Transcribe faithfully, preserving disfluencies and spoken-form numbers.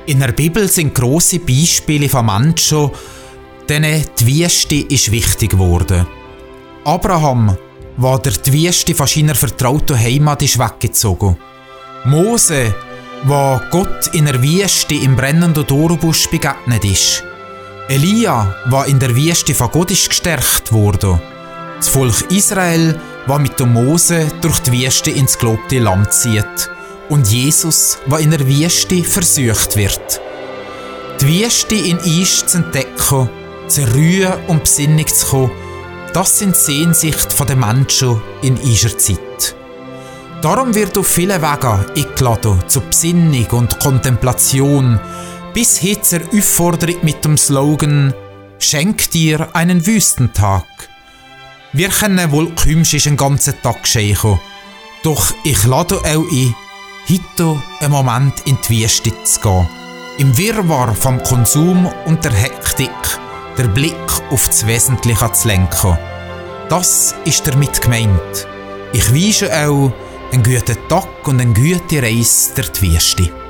In der Bibel sind grosse Beispiele von Menschen, denen die Wüste ist wichtig geworden. Abraham, der der die Wüste von seiner vertrauten Heimat ist weggezogen. Mose, wo Gott in der Wüste im brennenden Dornbusch begegnet ist. Elia, der in der Wüste von Gott ist gestärkt wurde. Das Volk Israel, das mit dem Mose durch die Wüste ins gelobte Land zieht. Und Jesus, der in der Wüste versucht wird. Die Wüste in uns zu entdecken, zur Ruhe und Besinnung zu kommen, das sind die Sehnsüchte der Menschen in unserer Zeit. Darum wird auf vielen Wegen eingeladen zur Besinnung und Kontemplation, bis hin zur Aufforderung mit dem Slogan «Schenk dir einen Wüstentag». Wir können wohl kümschisch einen ganzen Tag schenken, doch ich lade auch ein, heute einen Moment in die Wüste zu gehen. Im Wirrwarr vom Konsum und der Hektik der Blick auf das Wesentliche zu lenken. Das ist damit gemeint. Ich wünsche auch einen guten Tag und eine gute Reise durch die Wüste.